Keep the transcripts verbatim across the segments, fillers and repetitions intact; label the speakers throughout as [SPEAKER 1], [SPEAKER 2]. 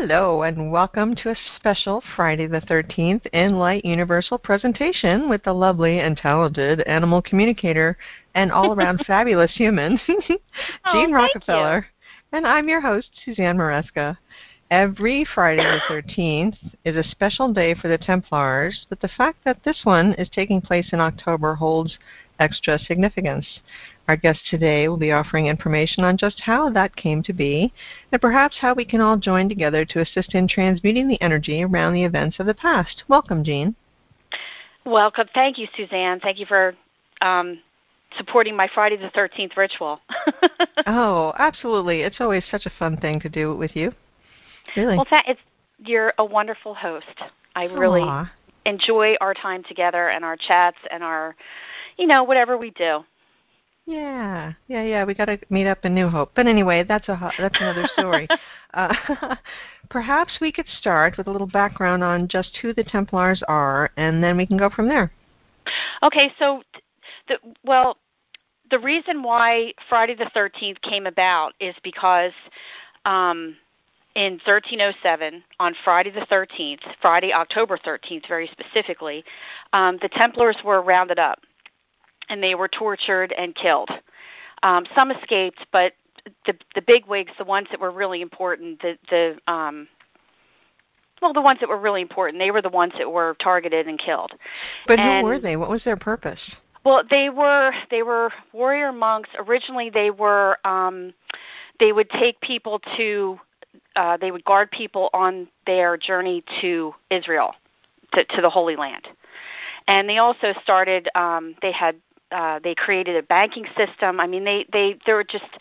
[SPEAKER 1] Hello, and welcome to a special Friday the thirteenth in Light Universal presentation with the lovely and talented animal communicator and all-around fabulous human, Jean
[SPEAKER 2] oh,
[SPEAKER 1] Rockefeller. And I'm your host, Suzanne Maresca. Every Friday the thirteenth is a special day for the Templars, but the fact that this one is taking place in October holds extra significance. Our guest today will be offering information on just how that came to be, and perhaps how we can all join together to assist in transmuting the energy around the events of the past. Welcome, Jean.
[SPEAKER 2] Welcome. Thank you, Suzanne. Thank you for um, supporting my Friday the thirteenth ritual.
[SPEAKER 1] Oh, absolutely. It's always such a fun thing to do with you. Really.
[SPEAKER 2] Well, th- it's, you're a wonderful host. I really
[SPEAKER 1] Aww.
[SPEAKER 2] enjoy our time together and our chats and our, you know, whatever we do.
[SPEAKER 1] Yeah, yeah, yeah. We got to meet up in New Hope. But anyway, that's a that's another story. uh, perhaps we could start with a little background on just who the Templars are, and then we can go from there.
[SPEAKER 2] Okay, so, the, well, the reason why Friday the thirteenth came about is because um, in thirteen oh seven, on Friday the thirteenth, Friday, October thirteenth very specifically, um, the Templars were rounded up, and they were tortured and killed. Um, some escaped, but the the bigwigs, the ones that were really important, the the um, well, the ones that were really important, they were the ones that were targeted and killed.
[SPEAKER 1] But
[SPEAKER 2] and,
[SPEAKER 1] who were they? What was their purpose?
[SPEAKER 2] Well, they were they were warrior monks. Originally, they were um, they would take people to uh, they would guard people on their journey to Israel, to, to the Holy Land, and they also started. Um, they had uh, they created a banking system. I mean, they they they were just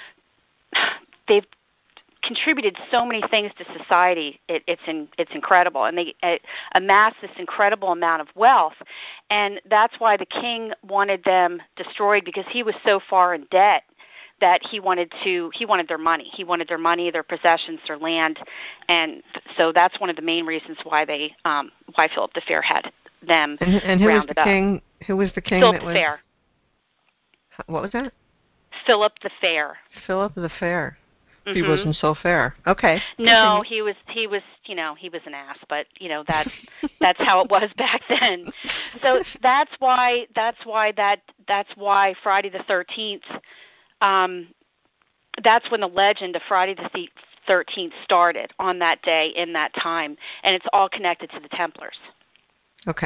[SPEAKER 2] they've contributed so many things to society. It, it's in, it's incredible, and they it amassed this incredible amount of wealth, and that's why the king wanted them destroyed, because he was so far in debt that he wanted to he wanted their money. He wanted their money, their possessions, their land, and so that's one of the main reasons why they um, why Philip the Fair had them
[SPEAKER 1] and, and who
[SPEAKER 2] rounded
[SPEAKER 1] was the
[SPEAKER 2] up.
[SPEAKER 1] king? Who was the king
[SPEAKER 2] Philip
[SPEAKER 1] that
[SPEAKER 2] the
[SPEAKER 1] was
[SPEAKER 2] Fair.
[SPEAKER 1] What was that?
[SPEAKER 2] Philip the Fair.
[SPEAKER 1] Philip the Fair.
[SPEAKER 2] Mm-hmm.
[SPEAKER 1] He wasn't so fair. Okay.
[SPEAKER 2] No,
[SPEAKER 1] Continue.
[SPEAKER 2] he was he was you know he was an ass, but you know that's that's how it was back then. So that's why that's why that that's why Friday the thirteenth. Um, that's when the legend of Friday the thirteenth started, on that day in that time, and it's all connected to the Templars.
[SPEAKER 1] Okay.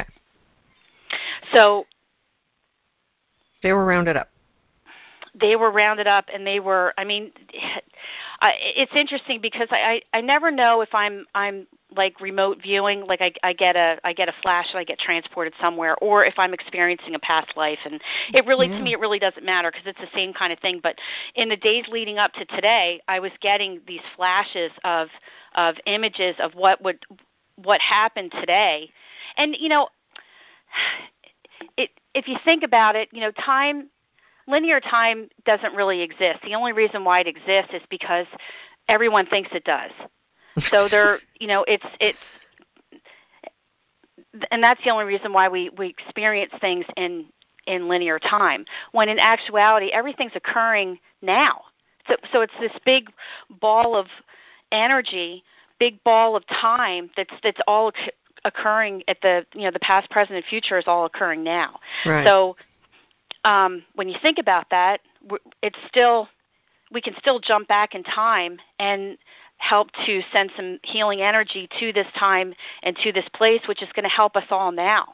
[SPEAKER 2] So
[SPEAKER 1] they were rounded up.
[SPEAKER 2] They were rounded up, and they were. I mean, it's interesting because I, I, I never know if I'm I'm like remote viewing, like I, I get a I get a flash and I get transported somewhere, or if I'm experiencing a past life. And it really,
[SPEAKER 1] yeah.
[SPEAKER 2] to me, it really doesn't matter because it's the same kind of thing. But in the days leading up to today, I was getting these flashes of of images of what would what happened today, and you know, it if you think about it, you know, time. Linear time doesn't really exist. The only reason why it exists is because everyone thinks it does. So they're, you know, it's it's, and that's the only reason why we, we experience things in in linear time. When in actuality, everything's occurring now. So so it's this big ball of energy, big ball of time that's that's all occurring at the, you know, the past, present, and future is all occurring now.
[SPEAKER 1] Right.
[SPEAKER 2] So. Um, when you think about that, it's still we can still jump back in time and help to send some healing energy to this time and to this place, which is going to help us all now.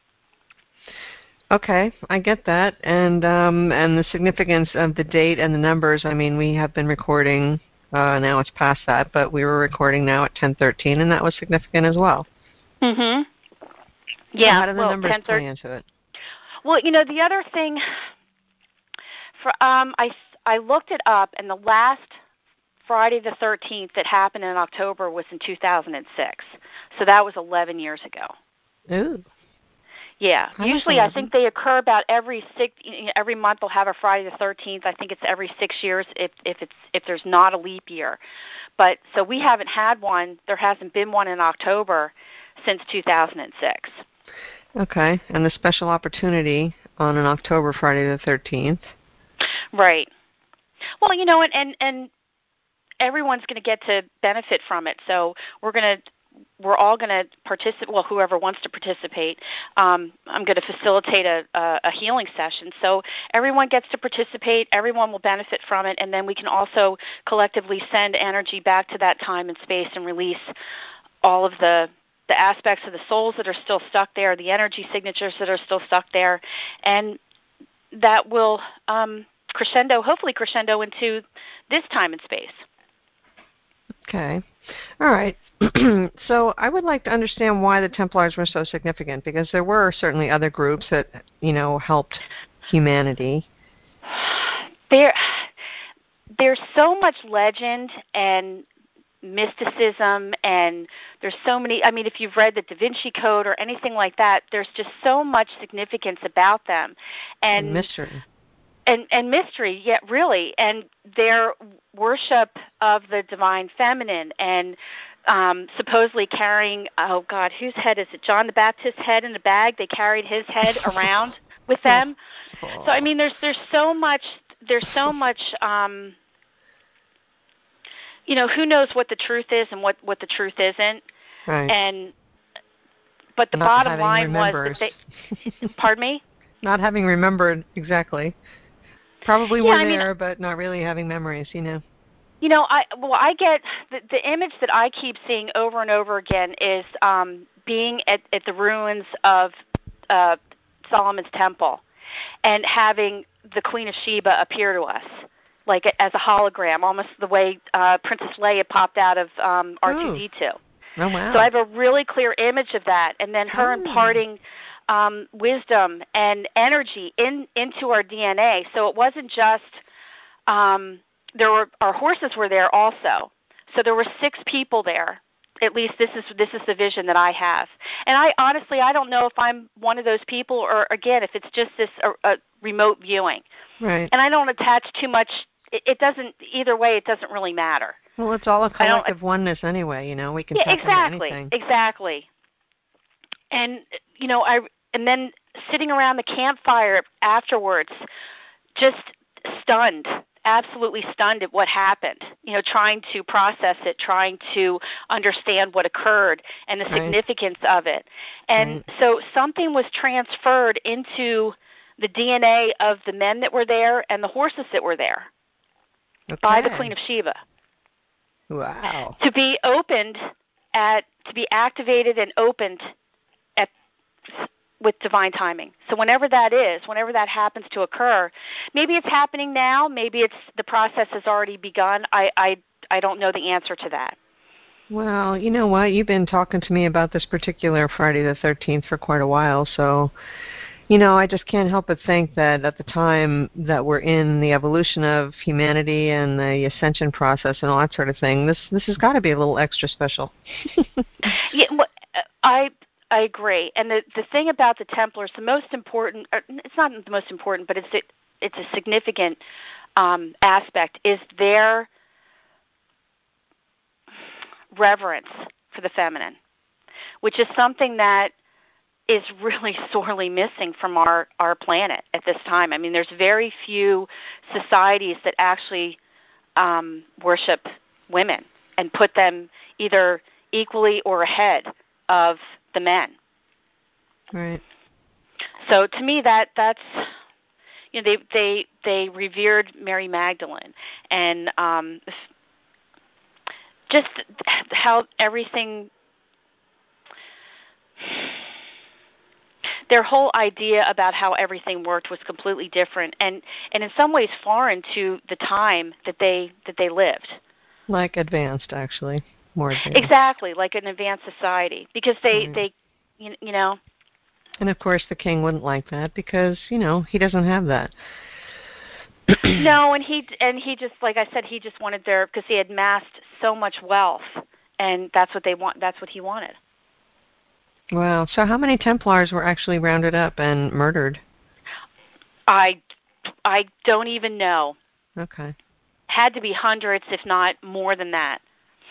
[SPEAKER 1] Okay, I get that, and um, and the significance of the date and the numbers. I mean, we have been recording. Uh, now it's past that, but we were recording now at ten thirteen, and that was significant as well.
[SPEAKER 2] Mhm. Yeah.
[SPEAKER 1] So how do the
[SPEAKER 2] well,
[SPEAKER 1] numbers play into it?
[SPEAKER 2] Well, you know, the other thing, for um, I, I looked it up, and the last Friday the thirteenth that happened in October was in two thousand six. So that was eleven years ago.
[SPEAKER 1] Ooh.
[SPEAKER 2] Yeah.
[SPEAKER 1] I
[SPEAKER 2] Usually I think they occur about every six, every month they'll have a Friday the thirteenth. I think it's every six years if, if, it's, if there's not a leap year. But so we haven't had one. There hasn't been one in October since two thousand six.
[SPEAKER 1] Okay, and the special opportunity on an October Friday the thirteenth.
[SPEAKER 2] Right. Well, you know, and, and, and everyone's going to get to benefit from it. So we're going to we're all going to participate. Well, whoever wants to participate, um, I'm going to facilitate a, a, a healing session. So everyone gets to participate. Everyone will benefit from it, and then we can also collectively send energy back to that time and space and release all of the the aspects of the souls that are still stuck there, the energy signatures that are still stuck there, and that will um, crescendo, hopefully crescendo into this time and space.
[SPEAKER 1] Okay. All right. So I would like to understand why the Templars were so significant, because there were certainly other groups that, you know, helped humanity.
[SPEAKER 2] There, there's so much legend and mysticism, and there's so many, I mean, if you've read the Da Vinci Code or anything like that, there's just so much significance about them. And,
[SPEAKER 1] and mystery.
[SPEAKER 2] And, and mystery, yeah, really. And their worship of the divine feminine and um, supposedly carrying, oh, God, whose head is it? John the Baptist's head in a bag. They carried his head around with them.
[SPEAKER 1] Oh.
[SPEAKER 2] So, I mean, there's there's so much, there's so much, um, you know, who knows what the truth is and what, what the truth isn't.
[SPEAKER 1] Right.
[SPEAKER 2] And but the
[SPEAKER 1] Not
[SPEAKER 2] bottom line
[SPEAKER 1] remembered.
[SPEAKER 2] was that they, pardon me?
[SPEAKER 1] Not having remembered exactly. Probably
[SPEAKER 2] yeah,
[SPEAKER 1] were
[SPEAKER 2] I
[SPEAKER 1] there,
[SPEAKER 2] mean,
[SPEAKER 1] but not really having memories, you know.
[SPEAKER 2] You know, I well, I get the, the image that I keep seeing over and over again is um, being at, at the ruins of uh, Solomon's temple and having the Queen of Sheba appear to us, like as a hologram, almost the way uh, Princess Leia popped out of um, R two D two.
[SPEAKER 1] Oh, wow.
[SPEAKER 2] So I have a really clear image of that, and then her
[SPEAKER 1] oh.
[SPEAKER 2] imparting um, wisdom and energy in into our D N A. So it wasn't just um, there were our horses were there also. So there were six people there. At least this is this is the vision that I have. And I honestly I don't know if I'm one of those people, or again if it's just this uh, uh, remote viewing.
[SPEAKER 1] Right.
[SPEAKER 2] And I don't attach too much. It, it doesn't either way. It doesn't really matter.
[SPEAKER 1] Well, it's all a collective oneness anyway. You know, we can
[SPEAKER 2] yeah,
[SPEAKER 1] tap
[SPEAKER 2] exactly,
[SPEAKER 1] into anything.
[SPEAKER 2] exactly. And you know, I and then sitting around the campfire afterwards, just stunned, absolutely stunned at what happened. You know, trying to process it, trying to understand what occurred and the
[SPEAKER 1] Right.
[SPEAKER 2] significance of it. And
[SPEAKER 1] right.
[SPEAKER 2] so something was transferred into the D N A of the men that were there and the horses that were there
[SPEAKER 1] okay.
[SPEAKER 2] by the Queen of Sheba.
[SPEAKER 1] Wow.
[SPEAKER 2] To be opened at, to be activated and opened at, with divine timing. So whenever that is, whenever that happens to occur, maybe it's happening now, maybe it's the process has already begun. I, I, I don't know the answer to that.
[SPEAKER 1] Well, you know what? You've been talking to me about this particular Friday the thirteenth for quite a while, so you know, I just can't help but think that at the time that we're in the evolution of humanity and the ascension process and all that sort of thing, this this has got to be a little extra special.
[SPEAKER 2] yeah, I I agree. And the the thing about the Templars, the most important, it's not the most important, but it's a, it's a significant um, aspect, is their reverence for the feminine, which is something that is really sorely missing from our, our planet at this time. I mean, there's very few societies that actually um, worship women and put them either equally or ahead of the men.
[SPEAKER 1] Right.
[SPEAKER 2] So to me, that that's you know they they they revered Mary Magdalene, and um, just how everything. Their whole idea about how everything worked was completely different, and, and in some ways foreign to the time that they that they lived.
[SPEAKER 1] Like advanced, actually, more advanced.
[SPEAKER 2] Exactly, like an advanced society, because they
[SPEAKER 1] right.
[SPEAKER 2] they you, you know.
[SPEAKER 1] And of course, the king wouldn't like that because you know he doesn't have that.
[SPEAKER 2] no, and he and he just like I said, he just wanted their because he had amassed so much wealth, and that's what they want. That's what he wanted.
[SPEAKER 1] Wow. So how many Templars were actually rounded up and murdered?
[SPEAKER 2] I, I don't even know.
[SPEAKER 1] Okay.
[SPEAKER 2] Had to be hundreds, if not more than that.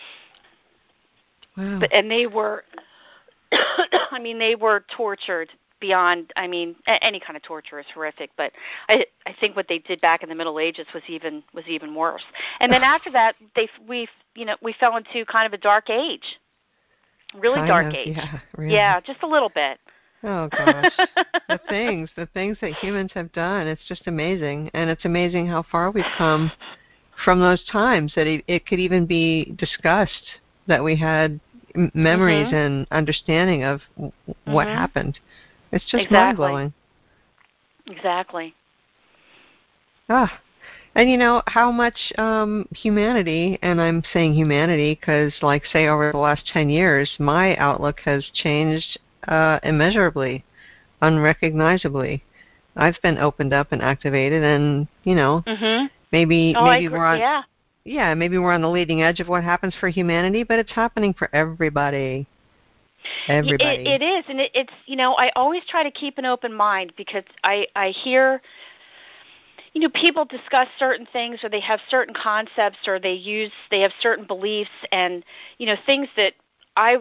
[SPEAKER 1] Wow.
[SPEAKER 2] But, and they were, I mean, they were tortured beyond, I mean, a- any kind of torture is horrific, but I I think what they did back in the Middle Ages was even was even worse. And then after that, they we you know we fell into kind of a dark age, really
[SPEAKER 1] kind
[SPEAKER 2] dark
[SPEAKER 1] of,
[SPEAKER 2] age.
[SPEAKER 1] Yeah, really.
[SPEAKER 2] Yeah, just a little bit.
[SPEAKER 1] Oh gosh, the things, the things that humans have done, it's just amazing. And it's amazing how far we've come from those times that it, it could even be discussed, that we had m- memories
[SPEAKER 2] mm-hmm.
[SPEAKER 1] and understanding of w- what
[SPEAKER 2] mm-hmm.
[SPEAKER 1] happened. It's just
[SPEAKER 2] exactly.
[SPEAKER 1] mind-blowing.
[SPEAKER 2] Exactly.
[SPEAKER 1] Ah, and you know how much um, humanity, and I'm saying humanity because, like, say, over the last ten years, my outlook has changed uh, immeasurably, unrecognizably. I've been opened up and activated, and you know,
[SPEAKER 2] mm-hmm.
[SPEAKER 1] maybe
[SPEAKER 2] oh,
[SPEAKER 1] maybe
[SPEAKER 2] I agree.
[SPEAKER 1] we're on,
[SPEAKER 2] yeah.
[SPEAKER 1] yeah, maybe we're on the leading edge of what happens for humanity, but it's happening for everybody. Everybody.
[SPEAKER 2] It, it is, and it, it's you know I always try to keep an open mind because I I hear. You know, people discuss certain things, or they have certain concepts, or they use, they have certain beliefs, and you know, things that I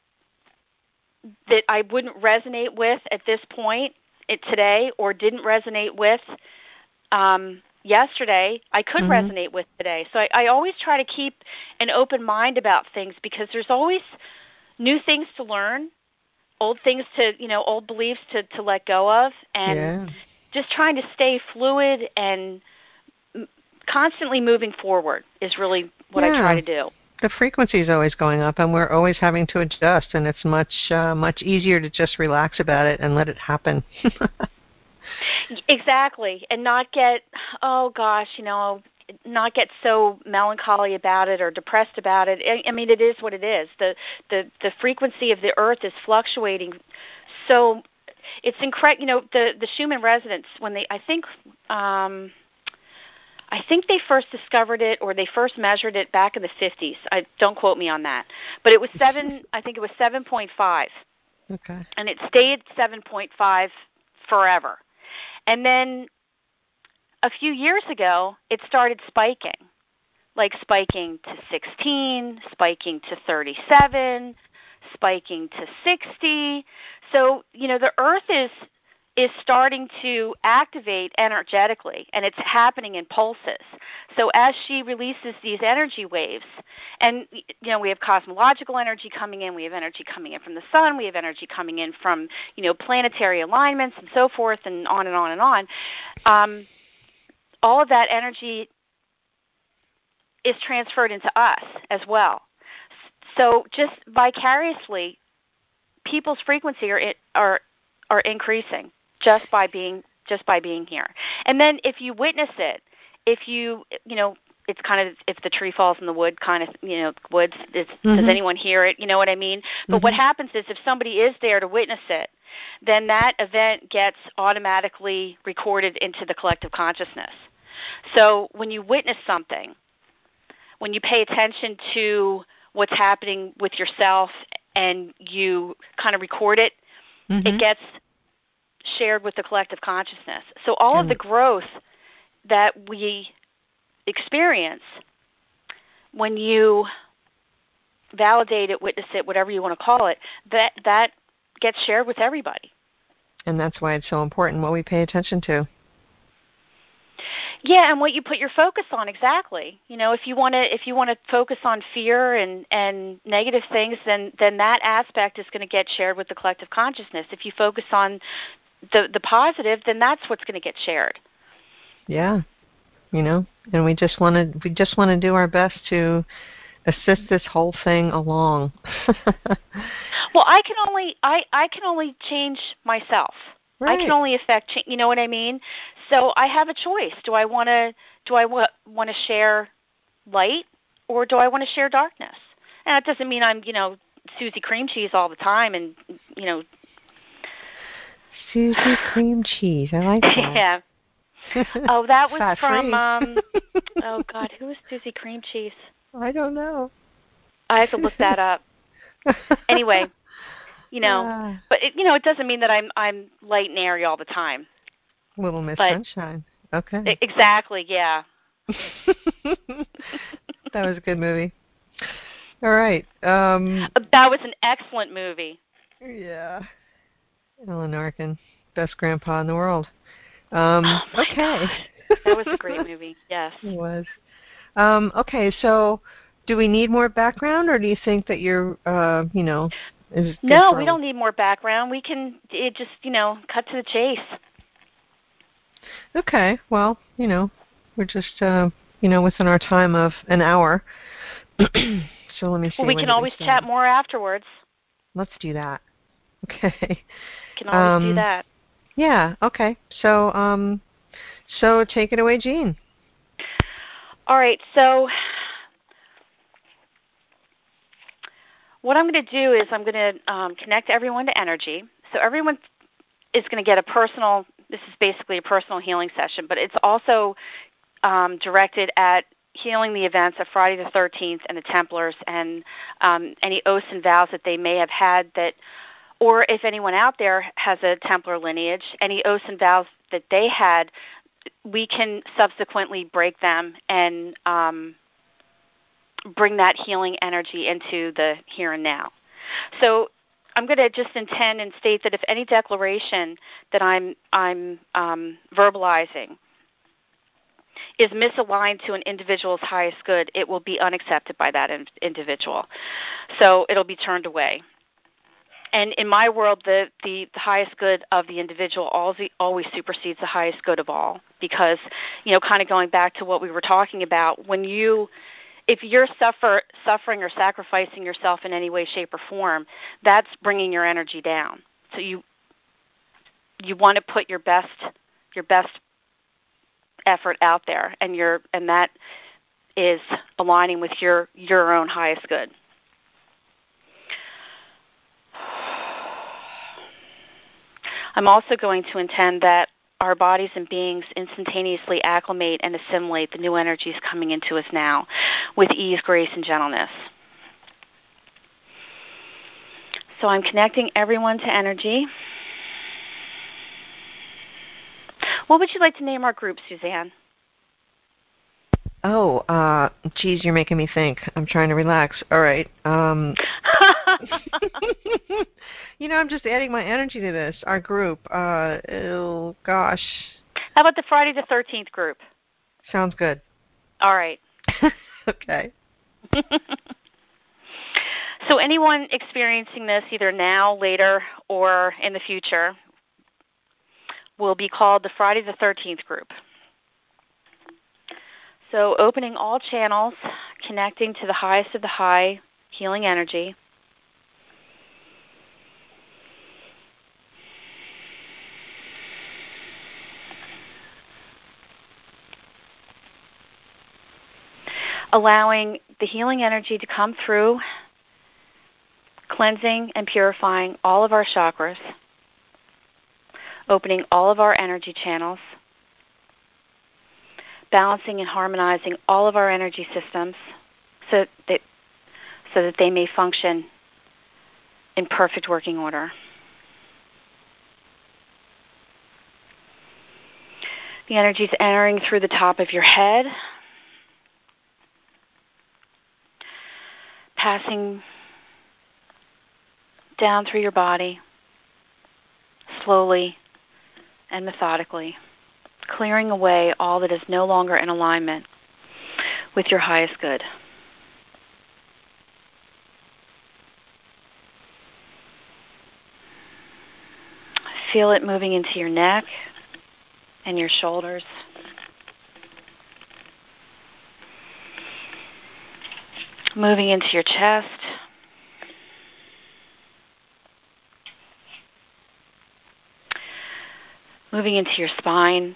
[SPEAKER 2] that I wouldn't resonate with at this point, it, today, or didn't resonate with um, yesterday, I could
[SPEAKER 1] mm-hmm.
[SPEAKER 2] resonate with today. So I, I always try to keep an open mind about things because there's always new things to learn, old things to, you know, old beliefs to, to let go of, and
[SPEAKER 1] Yeah.
[SPEAKER 2] just trying to stay fluid and constantly moving forward is really what
[SPEAKER 1] yeah.
[SPEAKER 2] I try to do.
[SPEAKER 1] The frequency is always going up, and we're always having to adjust, and it's much uh, much easier to just relax about it and let it happen.
[SPEAKER 2] Exactly, and not get, oh gosh, you know, not get so melancholy about it or depressed about it. I, I mean, it is what it is. The the the frequency of the Earth is fluctuating, so it's incredible. You know, the the Schumann resonance, when they, I think. Um, I think they first discovered it, or they first measured it back in the fifties. I don't quote me on that, but it was seven. I think it was seven point five.
[SPEAKER 1] Okay.
[SPEAKER 2] And it stayed seven point five forever. And then a few years ago, it started spiking, like spiking to sixteen, spiking to thirty-seven, spiking to sixty. So you know, the Earth is is starting to activate energetically, and it's happening in pulses. So as she releases these energy waves, and you know, we have cosmological energy coming in, we have energy coming in from the sun, we have energy coming in from, you know, planetary alignments and so forth, and on and on and on. Um, all of that energy is transferred into us as well. So just vicariously, people's frequency are are are increasing just by being just by being here. And then if you witness it, if you you know, it's kind of, if the tree falls in the wood kind of, you know, woods, is, mm-hmm. does anyone hear it? You know what I mean? But mm-hmm. what happens is, if somebody is there to witness it, then that event gets automatically recorded into the collective consciousness. So when you witness something, when you pay attention to what's happening with yourself and you kind of record it, mm-hmm. it gets shared with the collective consciousness. So all of the growth that we experience, when you validate it, witness it, whatever you want to call it, that that gets shared with everybody.
[SPEAKER 1] And that's why it's so important what we pay attention to.
[SPEAKER 2] Yeah, and what you put your focus on, exactly. You know, if you want to if you want to focus on fear and, and negative things, then then that aspect is going to get shared with the collective consciousness. If you focus on the the positive, then that's what's going to get shared.
[SPEAKER 1] Yeah. You know, and we just want to we just want to do our best to assist this whole thing along.
[SPEAKER 2] Well, I can only I, I can only change myself.
[SPEAKER 1] Right.
[SPEAKER 2] I can only affect, you know what I mean? So I have a choice. Do I want to do I want to share light, or do I want to share darkness? And that doesn't mean I'm, you know, Susie Cream Cheese all the time, and you know.
[SPEAKER 1] Susie Cream Cheese. I like that.
[SPEAKER 2] Yeah. Oh, that was
[SPEAKER 1] Fat
[SPEAKER 2] from,
[SPEAKER 1] free.
[SPEAKER 2] um, oh, God, who was Susie Cream Cheese?
[SPEAKER 1] I don't know.
[SPEAKER 2] I have to look that up. Anyway, you know, uh, but, it, you know, it doesn't mean that I'm I'm light and airy all the time.
[SPEAKER 1] Little Miss
[SPEAKER 2] but
[SPEAKER 1] Sunshine. Okay.
[SPEAKER 2] Exactly, yeah.
[SPEAKER 1] That was a good movie. All right. Um,
[SPEAKER 2] that was an excellent movie.
[SPEAKER 1] Yeah. Ellen Narcan. Best grandpa in the world. Um,
[SPEAKER 2] Oh my
[SPEAKER 1] okay.
[SPEAKER 2] God. That was a great movie. Yes.
[SPEAKER 1] It was. Um, okay, so do we need more background, or do you think that you're, uh, you know, is
[SPEAKER 2] No, we don't need more background. We can it just, you know, cut to the chase.
[SPEAKER 1] Okay, well, you know, we're just, uh, you know, within our time of an hour. So let me see.
[SPEAKER 2] Well, we
[SPEAKER 1] when
[SPEAKER 2] can
[SPEAKER 1] did
[SPEAKER 2] always
[SPEAKER 1] we
[SPEAKER 2] chat more afterwards.
[SPEAKER 1] Let's do that. Okay.
[SPEAKER 2] Can always
[SPEAKER 1] um,
[SPEAKER 2] do that.
[SPEAKER 1] Yeah. Okay. So, um, so take it away, Jean.
[SPEAKER 2] All right. So, what I'm going to do is I'm going to um, connect everyone to energy. So everyone is going to get a personal. This is basically a personal healing session, but it's also um, directed at healing the events of Friday the thirteenth and the Templars, and um, any oaths and vows that they may have had that. Or if anyone out there has a Templar lineage, any oaths and vows that they had, we can subsequently break them and um, bring that healing energy into the here and now. So I'm going to just intend and state that if any declaration that I'm, I'm um, verbalizing is misaligned to an individual's highest good, it will be unaccepted by that in- individual. So it'll be turned away. And in my world, the, the, the highest good of the individual always, always supersedes the highest good of all. Because, you know, kind of going back to what we were talking about, when you, if you're suffer, suffering or sacrificing yourself in any way, shape, or form, that's bringing your energy down. So you, you want to put your best, your best effort out there, and your, and that is aligning with your, your own highest good. I'm also going to intend that our bodies and beings instantaneously acclimate and assimilate the new energies coming into us now with ease, grace, and gentleness. So I'm connecting everyone to energy. What would you like to name our group, Suzanne?
[SPEAKER 1] Oh, uh, geez, you're making me think. I'm trying to relax. All right. Um, you know, I'm just adding my energy to this. Our group. Uh, oh, gosh.
[SPEAKER 2] How about the Friday the thirteenth group?
[SPEAKER 1] Sounds good.
[SPEAKER 2] All right.
[SPEAKER 1] Okay.
[SPEAKER 2] So anyone experiencing this either now, later, or in the future will be called the Friday the thirteenth group. So opening all channels, connecting to the highest of the high, healing energy. Allowing the healing energy to come through, cleansing and purifying all of our chakras, opening all of our energy channels, balancing and harmonizing all of our energy systems so that, so that they may function in perfect working order. The energy is entering through the top of your head, passing down through your body, slowly and methodically, clearing away all that is no longer in alignment with your highest good. Feel it moving into your neck and your shoulders. Moving into your chest. Moving into your spine.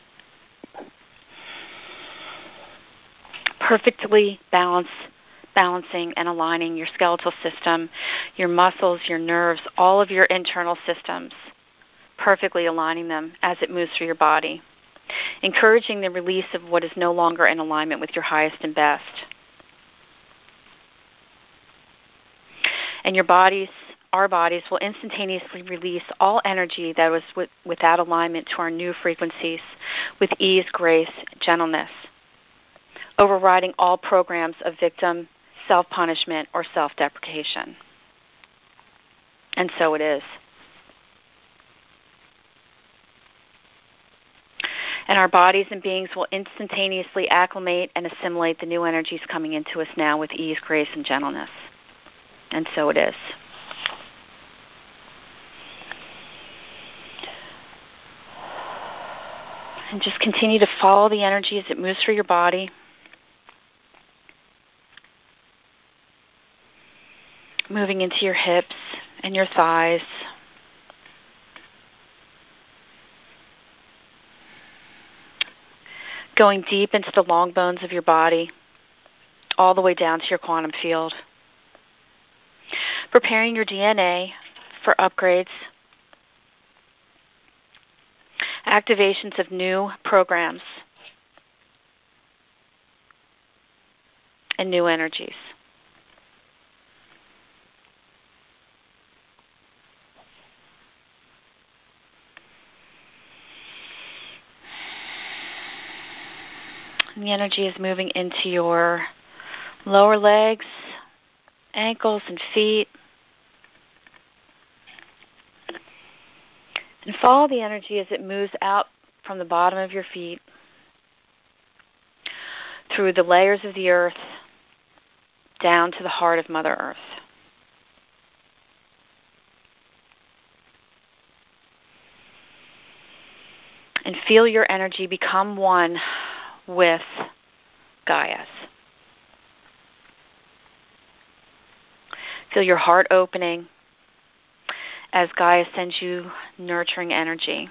[SPEAKER 2] Perfectly balanced, balancing and aligning your skeletal system, your muscles, your nerves, all of your internal systems, perfectly aligning them as it moves through your body, encouraging the release of what is no longer in alignment with your highest and best. And your bodies, our bodies, will instantaneously release all energy that was with, without alignment to our new frequencies with ease, grace, gentleness, overriding all programs of victim, self-punishment, or self-deprecation. And so it is. And our bodies and beings will instantaneously acclimate and assimilate the new energies coming into us now with ease, grace, and gentleness. And so it is. And just continue to follow the energy as it moves through your body. Moving into your hips and your thighs. Going deep into the long bones of your body, all the way down to your quantum field. Preparing your D N A for upgrades, activations of new programs, and new energies. And the energy is moving into your lower legs, ankles, and feet. And follow the energy as it moves out from the bottom of your feet, through the layers of the earth, down to the heart of Mother Earth. And feel your energy become one with Gaia's. Feel your heart opening as Gaia sends you nurturing energy.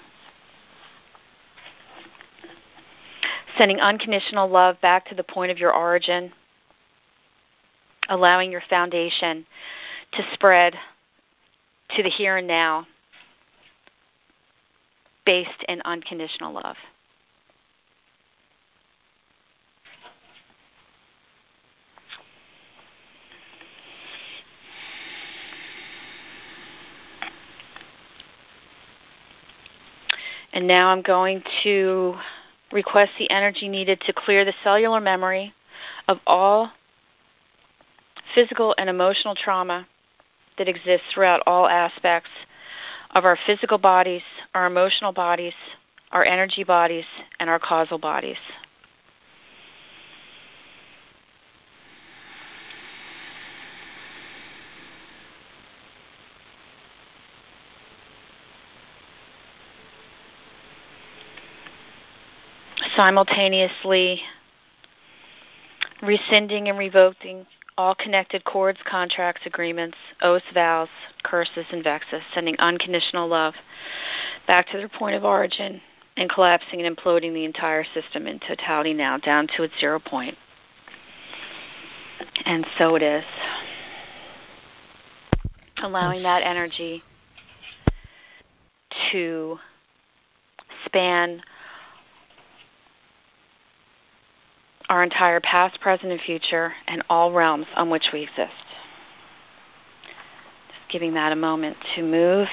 [SPEAKER 2] Sending unconditional love back to the point of your origin, allowing your foundation to spread to the here and now, based in unconditional love. And now I'm going to request the energy needed to clear the cellular memory of all physical and emotional trauma that exists throughout all aspects of our physical bodies, our emotional bodies, our energy bodies, and our causal bodies. Simultaneously rescinding and revoking all connected cords, contracts, agreements, oaths, vows, curses, and vexes, sending unconditional love back to their point of origin and collapsing and imploding the entire system in totality now, down to its zero point. And so it is. Allowing that energy to span our entire past, present, and future, and all realms on which we exist. Just giving that a moment to move.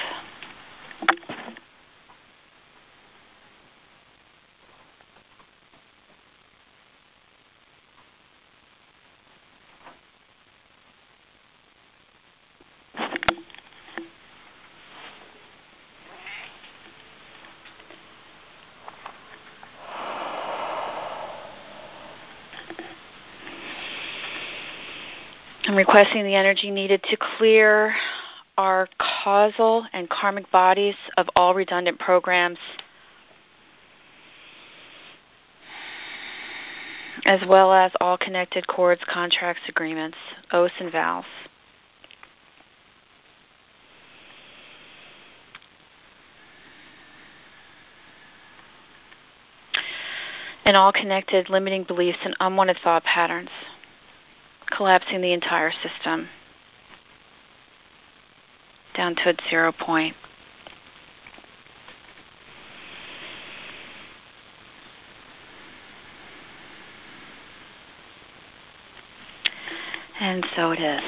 [SPEAKER 2] I'm requesting the energy needed to clear our causal and karmic bodies of all redundant programs, as well as all connected cords, contracts, agreements, oaths, and vows. And all connected limiting beliefs and unwanted thought patterns, collapsing the entire system down to its zero point. And so it is.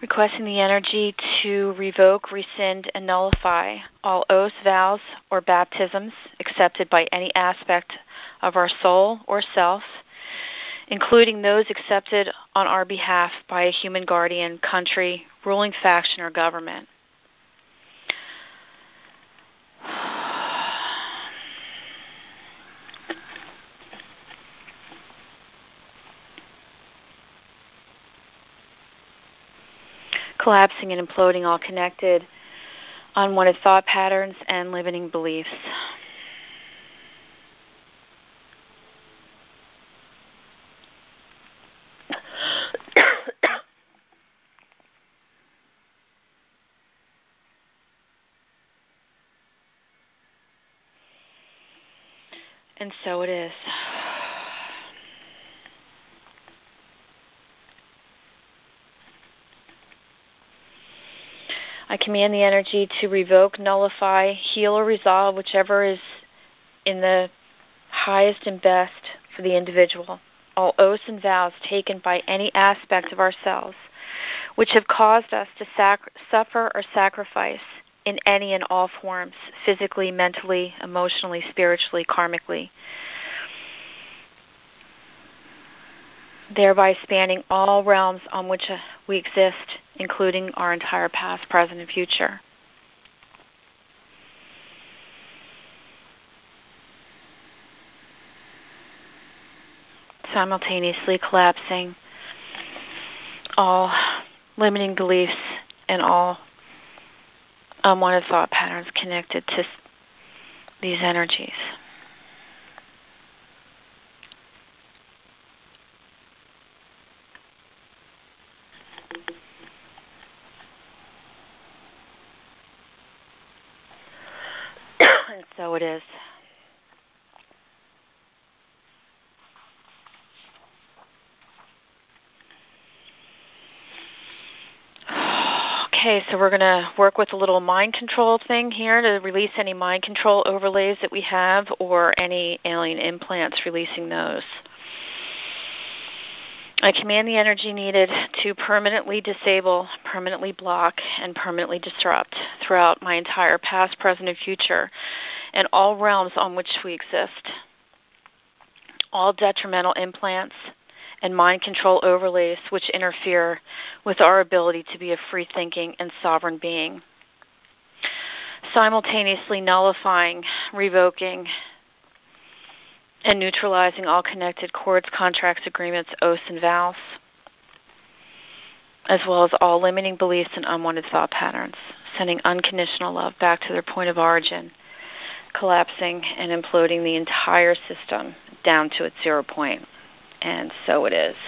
[SPEAKER 2] Requesting the energy to revoke, rescind, and nullify all oaths, vows, or baptisms accepted by any aspect of our soul or self, including those accepted on our behalf by a human guardian, country, ruling faction, or government. Collapsing and imploding all connected, unwanted thought patterns and limiting beliefs. And so it is. I command the energy to revoke, nullify, heal, or resolve whichever is in the highest and best for the individual. All oaths and vows taken by any aspect of ourselves which have caused us to sac- suffer or sacrifice in any and all forms, physically, mentally, emotionally, spiritually, karmically, thereby spanning all realms on which uh, we exist, including our entire past, present, and future. Simultaneously collapsing all limiting beliefs and all unwanted thought patterns connected to these energies. And so it is. Okay, so we're going to work with a little mind control thing here to release any mind control overlays that we have or any alien implants, releasing those. I command the energy needed to permanently disable, permanently block, and permanently disrupt throughout my entire past, present, and future, and all realms on which we exist. All detrimental implants and mind control overlays which interfere with our ability to be a free-thinking and sovereign being. Simultaneously nullifying, revoking, and neutralizing all connected cords, contracts, agreements, oaths, and vows, as well as all limiting beliefs and unwanted thought patterns, sending unconditional love back to their point of origin, collapsing and imploding the entire system down to its zero point. And so it is.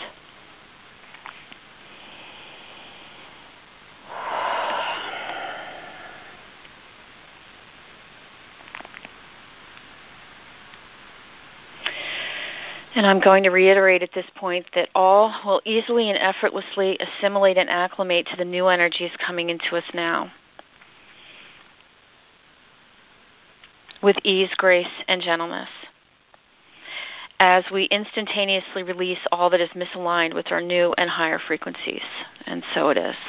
[SPEAKER 2] And I'm going to reiterate at this point that all will easily and effortlessly assimilate and acclimate to the new energies coming into us now, with ease, grace, and gentleness, as we instantaneously release all that is misaligned with our new and higher frequencies. And so it is.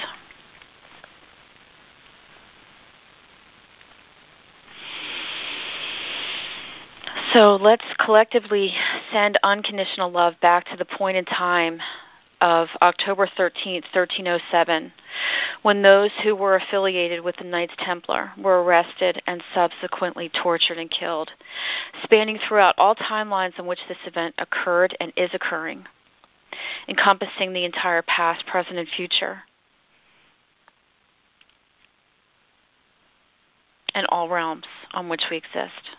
[SPEAKER 2] So let's collectively send unconditional love back to the point in time of October thirteenth, thirteen oh seven, when those who were affiliated with the Knights Templar were arrested and subsequently tortured and killed, spanning throughout all timelines in which this event occurred and is occurring, encompassing the entire past, present, and future, and all realms on which we exist.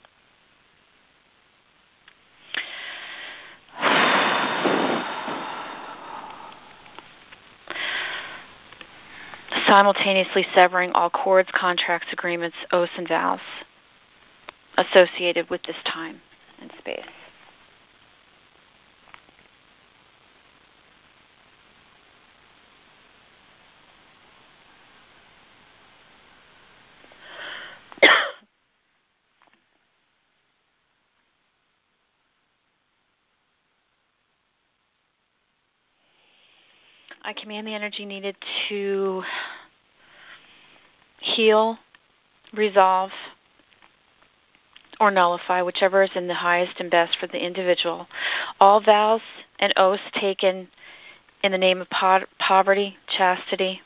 [SPEAKER 2] Simultaneously severing all cords, contracts, agreements, oaths, and vows associated with this time and space. I command the energy needed to heal, resolve, or nullify, whichever is in the highest and best for the individual, all vows and oaths taken in the name of po- poverty, chastity,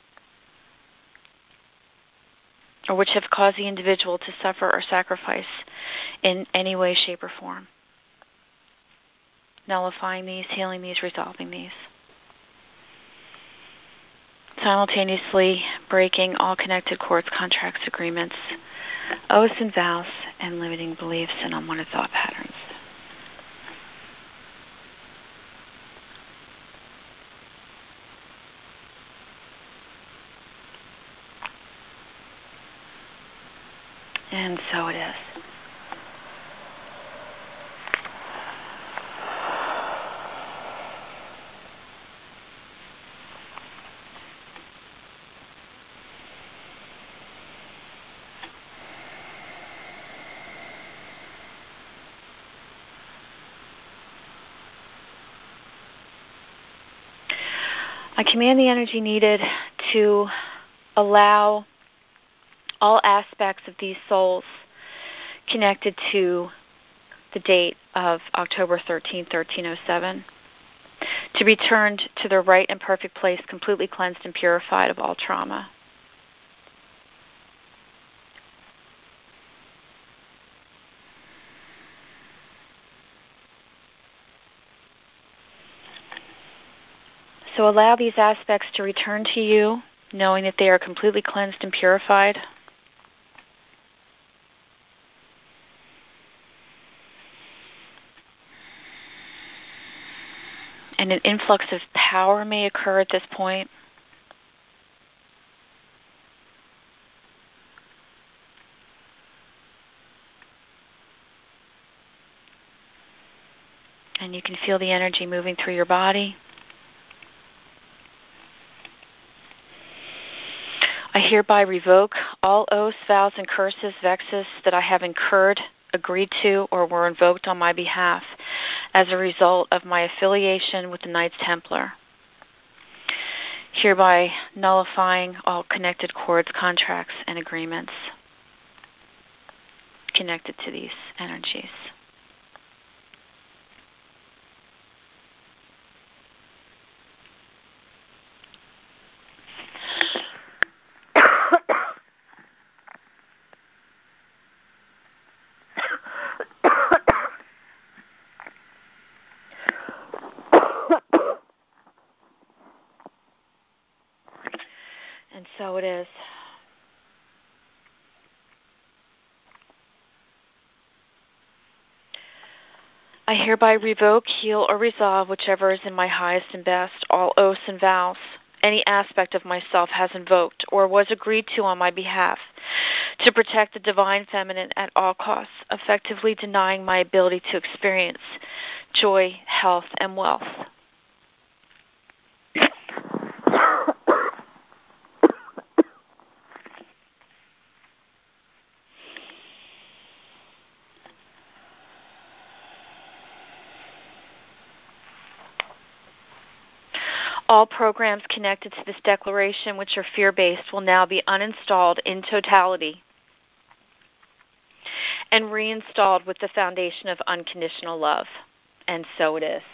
[SPEAKER 2] or which have caused the individual to suffer or sacrifice in any way, shape, or form. Nullifying these, healing these, resolving these. Simultaneously breaking all connected cords, contracts, agreements, oaths and vows, and limiting beliefs and unwanted thought patterns. And so it is. I command the energy needed to allow all aspects of these souls connected to the date of October thirteenth, thirteen oh seven, to be returned to their right and perfect place, completely cleansed and purified of all trauma. So allow these aspects to return to you, knowing that they are completely cleansed and purified. And an influx of power may occur at this point. And you can feel the energy moving through your body. I hereby revoke all oaths, vows, and curses, vexes that I have incurred, agreed to, or were invoked on my behalf as a result of my affiliation with the Knights Templar. Hereby nullifying all connected cords, contracts, and agreements connected to these energies. And so it is. I hereby revoke, heal, or resolve whichever is in my highest and best, all oaths and vows any aspect of myself has invoked or was agreed to on my behalf to protect the divine feminine at all costs, effectively denying my ability to experience joy, health, and wealth. All programs connected to this declaration, which are fear-based, will now be uninstalled in totality and reinstalled with the foundation of unconditional love. And so it is.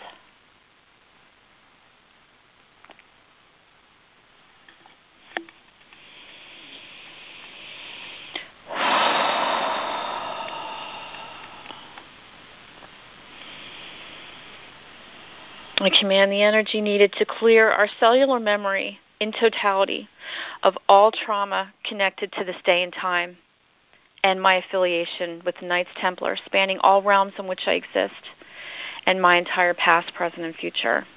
[SPEAKER 2] I command the energy needed to clear our cellular memory in totality of all trauma connected to this day and time and my affiliation with the Knights Templar, spanning all realms in which I exist and my entire past, present, and future.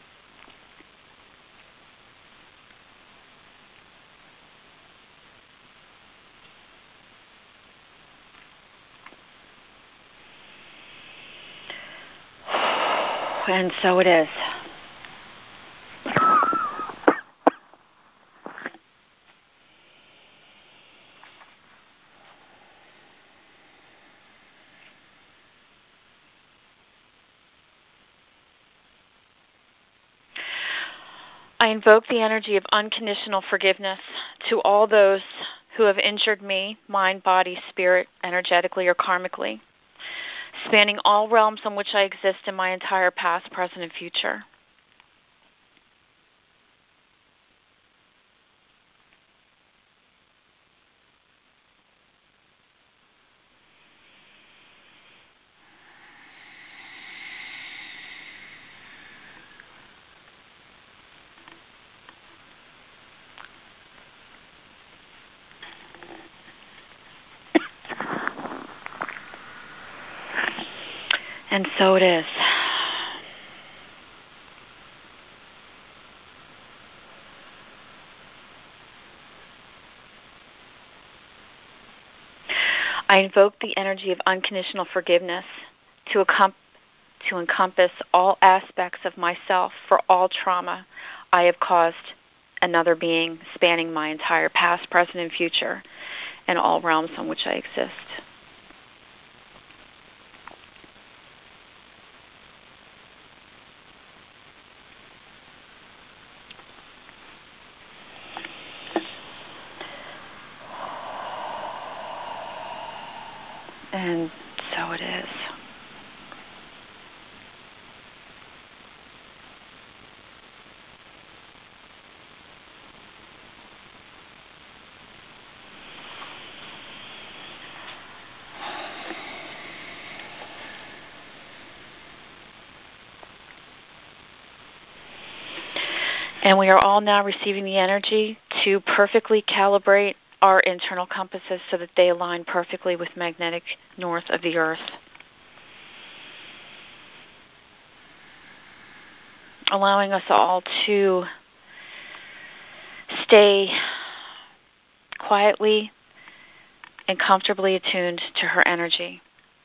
[SPEAKER 2] And so it is. I invoke the energy of unconditional forgiveness to all those who have injured me, mind, body, spirit, energetically or karmically, spanning all realms on which I exist in my entire past, present, and future. And so it is. I invoke the energy of unconditional forgiveness to, accom- to encompass all aspects of myself for all trauma I have caused another being, spanning my entire past, present, and future, and all realms on which I exist. And so it is. And we are all now receiving the energy to perfectly calibrate our internal compasses so that they align perfectly with magnetic north of the earth. Allowing us all to stay quietly and comfortably attuned to her energy.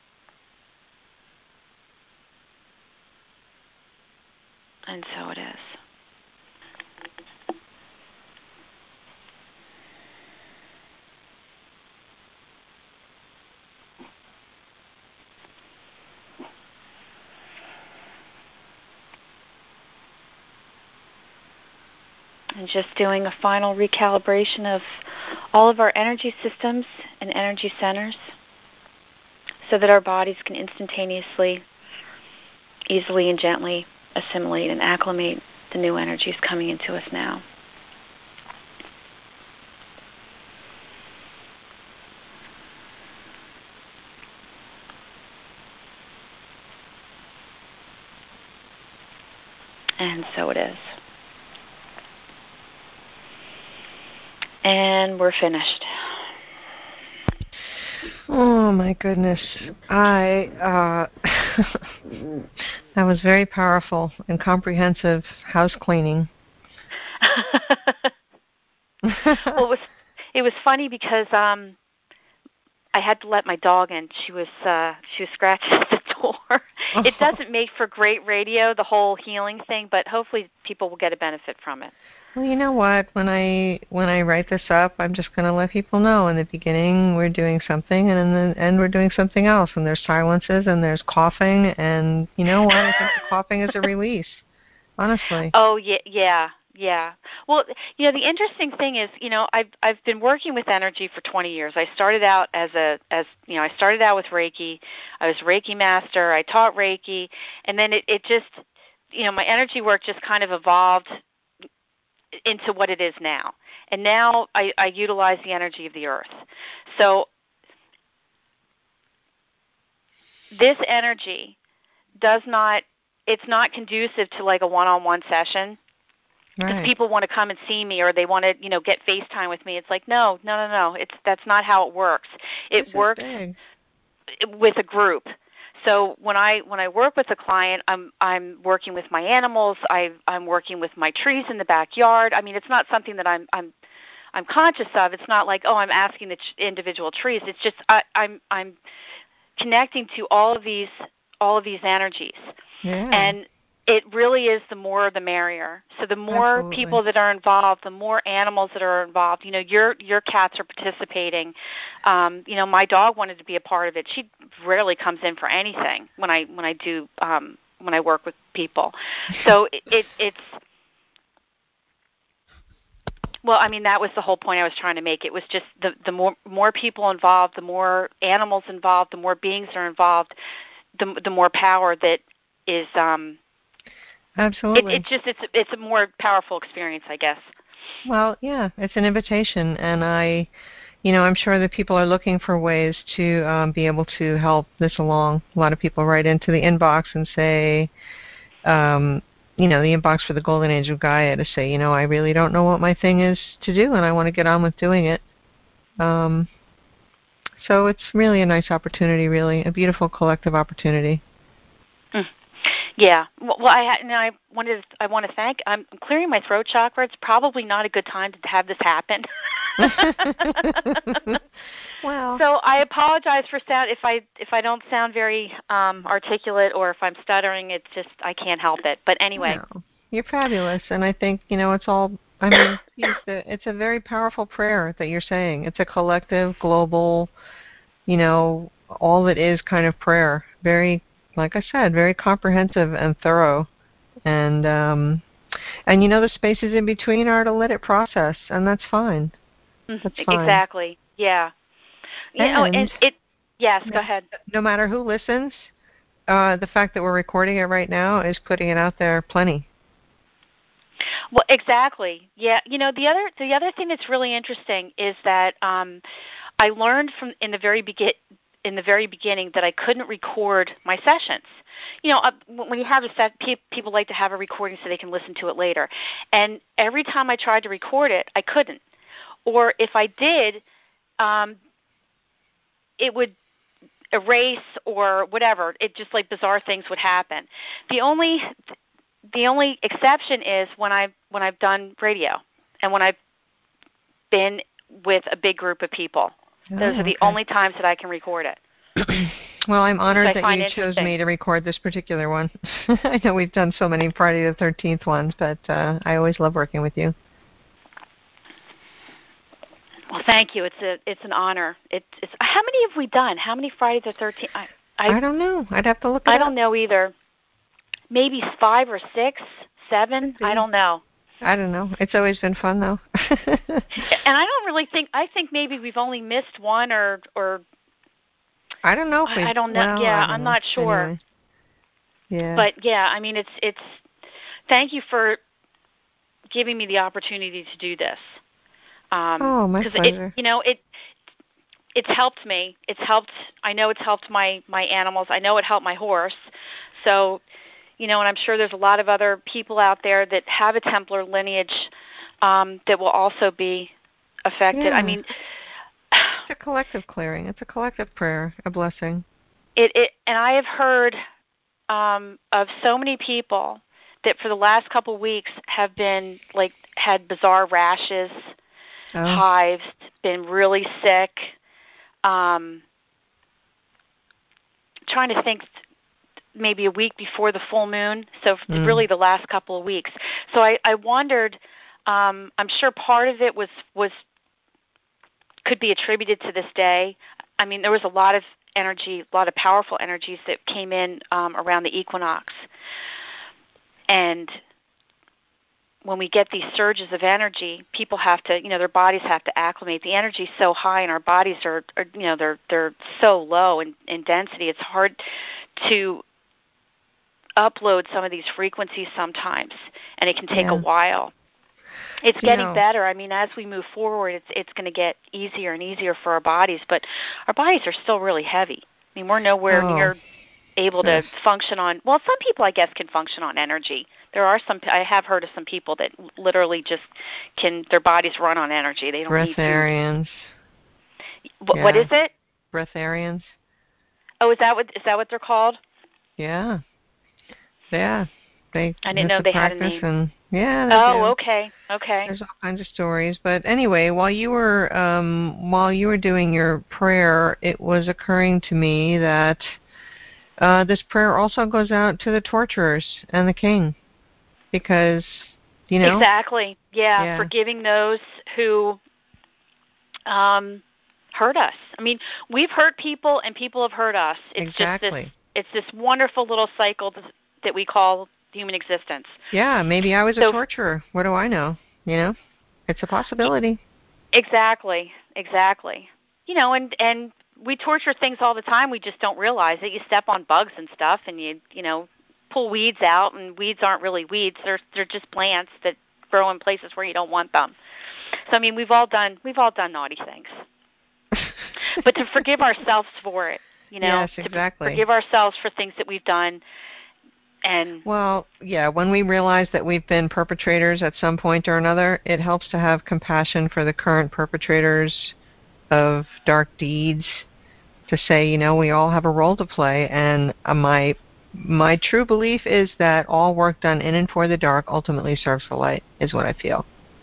[SPEAKER 2] And so it is. And just doing a final recalibration of all of our energy systems and energy centers so that our bodies can instantaneously, easily and gently assimilate and acclimate the new energies coming into us now. And so it is. And we're finished.
[SPEAKER 1] Oh my goodness. I uh that was very powerful and comprehensive house cleaning.
[SPEAKER 2] Well, it was it was funny because um I had to let my dog in. She was uh she was scratching at the door. It doesn't make for great radio, the whole healing thing, but hopefully people will get a benefit from it.
[SPEAKER 1] Well, you know what? When I when I write this up, I'm just going to let people know in the beginning we're doing something, and in the end we're doing something else. And there's silences, and there's coughing, and you know what? I think the coughing is a release. Honestly.
[SPEAKER 2] Oh yeah, yeah, yeah. Well, you know, the interesting thing is, you know, I've I've been working with energy for twenty years. I started out as a as you know, I started out with Reiki. I was Reiki master. I taught Reiki, and then it it just, you know, my energy work just kind of evolved into what it is now. And now I, I utilize the energy of the earth. So this energy does not, it's not conducive to like a one-on-one session. Because
[SPEAKER 1] right.
[SPEAKER 2] people want to come and see me, or they want to, you know, get FaceTime with me. It's like, no, no, no, no. It's that's not how it works. It
[SPEAKER 1] this
[SPEAKER 2] works with a group. So when I when I work with a client, I'm I'm working with my animals. I I'm working with my trees in the backyard. I mean, it's not something that I'm I'm I'm conscious of. It's not like, oh, I'm asking the ch- individual trees. It's just I, I'm I'm connecting to all of these all of these energies.
[SPEAKER 1] Yeah.
[SPEAKER 2] And it really is the more the merrier. So the more
[SPEAKER 1] Absolutely.
[SPEAKER 2] people that are involved, the more animals that are involved. You know, your your cats are participating. Um, you know, my dog wanted to be a part of it. She rarely comes in for anything when I when I do um, when I work with people. So it, it it's Well, I mean, that was the whole point I was trying to make. It was just the, the more more people involved, the more animals involved, the more beings are involved, the the more power that is. Um,
[SPEAKER 1] Absolutely.
[SPEAKER 2] It, it's just it's it's a more powerful experience, I guess.
[SPEAKER 1] Well, yeah, it's an invitation, and I, you know, I'm sure that people are looking for ways to um, be able to help this along. A lot of people write into the inbox and say, um, you know, the inbox for the Golden Age of Gaia to say, you know, I really don't know what my thing is to do, and I want to get on with doing it. Um, so it's really a nice opportunity, really, a beautiful collective opportunity.
[SPEAKER 2] Mm. Yeah. Well, well I now I wanted to, I want to thank. I'm clearing my throat chakra. It's probably not a good time to have this happen.
[SPEAKER 1] Well.
[SPEAKER 2] So I apologize for sound if I if I don't sound very um, articulate or if I'm stuttering. It's just I can't help it. But anyway.
[SPEAKER 1] No, you're fabulous, and I think you know it's all. I mean, it's a, it's a very powerful prayer that you're saying. It's a collective, global, you know, all it is kind of prayer. Very, like I said, very comprehensive and thorough, and um, and you know the spaces in between are to let it process, and that's fine. That's fine.
[SPEAKER 2] Exactly. Yeah. You
[SPEAKER 1] and,
[SPEAKER 2] know, and it. Yes. Go ahead.
[SPEAKER 1] No matter who listens, uh, the fact that we're recording it right now is putting it out there plenty.
[SPEAKER 2] Well, exactly. Yeah. You know, the other the other thing that's really interesting is that um, I learned from in the very begin in the very beginning that I couldn't record my sessions. You know, uh, when you have a set, pe- people like to have a recording so they can listen to it later. And every time I tried to record it, I couldn't. Or if I did, um, it would erase or whatever. It just like bizarre things would happen. The only the only exception is when I when I've done radio and when I've been with a big group of people.
[SPEAKER 1] Oh,
[SPEAKER 2] Those are the
[SPEAKER 1] okay.
[SPEAKER 2] only times that I can record it.
[SPEAKER 1] Well, I'm honored that you chose
[SPEAKER 2] me
[SPEAKER 1] to record this particular one. I know we've done so many Friday the thirteenth ones, but uh, I always love working with you.
[SPEAKER 2] Well, thank you. It's a it's an honor. It, it's how many have we done? How many Friday the thirteenth? I, I
[SPEAKER 1] I don't know. I'd have to look it
[SPEAKER 2] I
[SPEAKER 1] up.
[SPEAKER 2] don't know either. Maybe five or six, seven. I don't know.
[SPEAKER 1] I don't know. It's always been fun, though.
[SPEAKER 2] And I don't really think. I think maybe we've only missed one or or.
[SPEAKER 1] I don't know. If we,
[SPEAKER 2] I don't know.
[SPEAKER 1] well,
[SPEAKER 2] yeah,
[SPEAKER 1] don't
[SPEAKER 2] I'm
[SPEAKER 1] know.
[SPEAKER 2] not sure.
[SPEAKER 1] Anyway. Yeah.
[SPEAKER 2] But yeah, I mean, it's it's. Thank you for giving me the opportunity to do this. Um,
[SPEAKER 1] oh, my pleasure.
[SPEAKER 2] It, you know, it it's helped me. It's helped. I know it's helped my my animals. I know it helped my horse. So, you know, and I'm sure there's a lot of other people out there that have a Templar lineage um, that will also be affected.
[SPEAKER 1] Yeah.
[SPEAKER 2] I mean,
[SPEAKER 1] it's a collective clearing. It's a collective prayer, a blessing.
[SPEAKER 2] It, it and I have heard um, of so many people that for the last couple of weeks have been like had bizarre rashes,
[SPEAKER 1] oh.
[SPEAKER 2] hives, been really sick. Um, trying to think. Maybe a week before the full moon, so
[SPEAKER 1] mm.
[SPEAKER 2] really the last couple of weeks. So I, I wondered. Um, I'm sure part of it was was could be attributed to this day. I mean, there was a lot of energy, a lot of powerful energies that came in um, around the equinox, and when we get these surges of energy, people have to, you know, their bodies have to acclimate. The energy is so high, and our bodies are, are you know, they're they're so low in, in density. It's hard to upload some of these frequencies sometimes, and it can take
[SPEAKER 1] yeah.
[SPEAKER 2] a while. It's
[SPEAKER 1] you
[SPEAKER 2] getting
[SPEAKER 1] know.
[SPEAKER 2] better. I mean, as we move forward, it's it's going to get easier and easier for our bodies, but our bodies are still really heavy. I mean, we're nowhere
[SPEAKER 1] oh.
[SPEAKER 2] near able to function on, well, some people, I guess, can function on energy. There are some, I have heard of some people that literally just can, their bodies run on energy. They don't
[SPEAKER 1] Breatharians.
[SPEAKER 2] need food.
[SPEAKER 1] Yeah.
[SPEAKER 2] What is it?
[SPEAKER 1] Breatharians.
[SPEAKER 2] Oh, is that what, is that what they're called?
[SPEAKER 1] Yeah. Yeah. They
[SPEAKER 2] I didn't know they had a name.
[SPEAKER 1] And, yeah.
[SPEAKER 2] Oh,
[SPEAKER 1] do.
[SPEAKER 2] okay. Okay.
[SPEAKER 1] There's all kinds of stories. But anyway, while you were um, while you were doing your prayer, it was occurring to me that uh, this prayer also goes out to the torturers and the king, because you know
[SPEAKER 2] exactly. Yeah,
[SPEAKER 1] yeah.
[SPEAKER 2] forgiving those who um, hurt us. I mean, we've hurt people, and people have hurt us. It's
[SPEAKER 1] exactly.
[SPEAKER 2] just this. It's this wonderful little cycle that we call human existence.
[SPEAKER 1] Yeah, maybe I was
[SPEAKER 2] so,
[SPEAKER 1] a torturer. What do I know? You know. It's a possibility.
[SPEAKER 2] Exactly, exactly. You know, and and we torture things all the time. We just don't realize it. You step on bugs and stuff, and you you know pull weeds out, and weeds aren't really weeds. They're they're just plants that grow in places where you don't want them. So I mean, we've all done we've all done naughty things, but to forgive ourselves for it, you know,
[SPEAKER 1] yes, exactly.
[SPEAKER 2] to forgive ourselves for things that we've done. And
[SPEAKER 1] well, yeah, when we realize that we've been perpetrators at some point or another, it helps to have compassion for the current perpetrators of dark deeds, to say, you know, we all have a role to play, and uh, my my true belief is that all work done in and for the dark ultimately serves the light, is what I feel.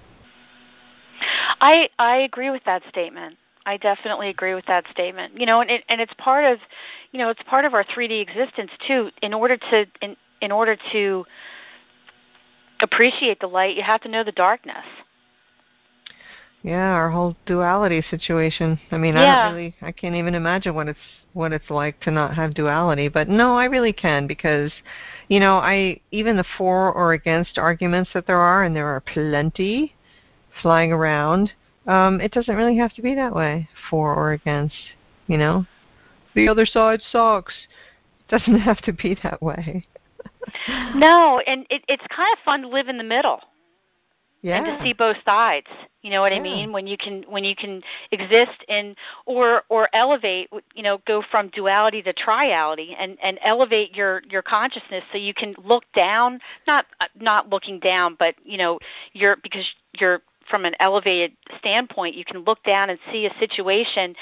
[SPEAKER 2] I I agree with that statement. I definitely agree with that statement. You know, and it, and it's part of, you know, it's part of our three D existence too. In order to in in order to appreciate the light, you have to know the darkness.
[SPEAKER 1] Yeah, our whole duality situation. I mean,
[SPEAKER 2] yeah.
[SPEAKER 1] I don't really, I can't even imagine what it's what it's like to not have duality. But no, I really can, because, you know, I even the for or against arguments that there are, and there are plenty flying around. Um, it doesn't really have to be that way, for or against. You know, the other side sucks. It doesn't have to be that way.
[SPEAKER 2] No, and it, it's kind of fun to live in the middle.
[SPEAKER 1] Yeah.
[SPEAKER 2] And to see both sides, you know what
[SPEAKER 1] yeah.
[SPEAKER 2] I mean? When you can, when you can exist in, or or elevate, you know, go from duality to triality, and, and elevate your, your consciousness so you can look down, not not looking down, but you know, you're because you're from an elevated standpoint, you can look down and see a situation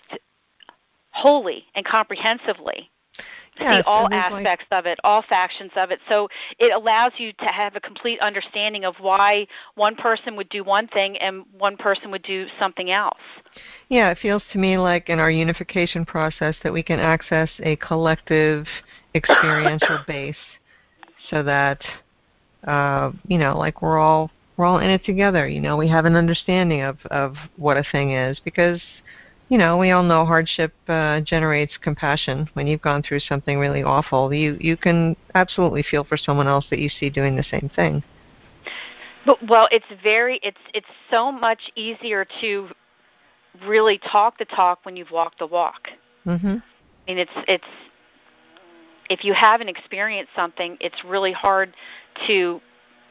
[SPEAKER 2] wholly and comprehensively.
[SPEAKER 1] Yes,
[SPEAKER 2] see all aspects
[SPEAKER 1] like,
[SPEAKER 2] of it, all factions of it. So it allows you to have a complete understanding of why one person would do one thing and one person would do something else.
[SPEAKER 1] Yeah, it feels to me like in our unification process that we can access a collective experiential base, so that, uh, you know, like we're all we're all in it together. You know, we have an understanding of, of what a thing is, because, you know, we all know hardship uh, generates compassion. When you've gone through something really awful, you, you can absolutely feel for someone else that you see doing the same thing.
[SPEAKER 2] But, well, it's very, it's it's so much easier to really talk the talk when you've walked the walk.
[SPEAKER 1] Mm-hmm.
[SPEAKER 2] I mean, it's it's if you haven't experienced something, it's really hard to